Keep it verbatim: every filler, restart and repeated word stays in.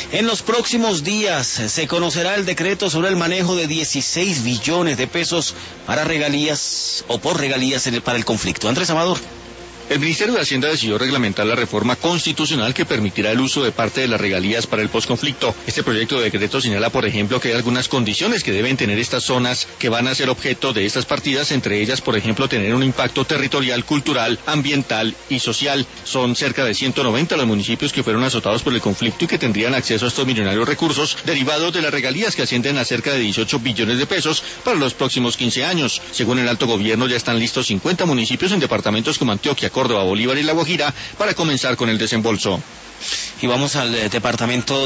En los próximos días se conocerá el decreto sobre el manejo de dieciséis billones de pesos para regalías o por regalías en el, para el conflicto. Andrés Amador. El Ministerio de Hacienda decidió reglamentar la reforma constitucional que permitirá el uso de parte de las regalías para el posconflicto. Este proyecto de decreto señala, por ejemplo, que hay algunas condiciones que deben tener estas zonas que van a ser objeto de estas partidas, entre ellas, por ejemplo, tener un impacto territorial, cultural, ambiental y social. Son cerca de ciento noventa los municipios que fueron azotados por el conflicto y que tendrían acceso a estos millonarios recursos derivados de las regalías que ascienden a cerca de dieciocho billones de pesos para los próximos quince años. Según el alto gobierno, ya están listos cincuenta municipios en departamentos como Antioquia, Córdoba, Bolívar y La Guajira para comenzar con el desembolso. Y vamos al eh, departamento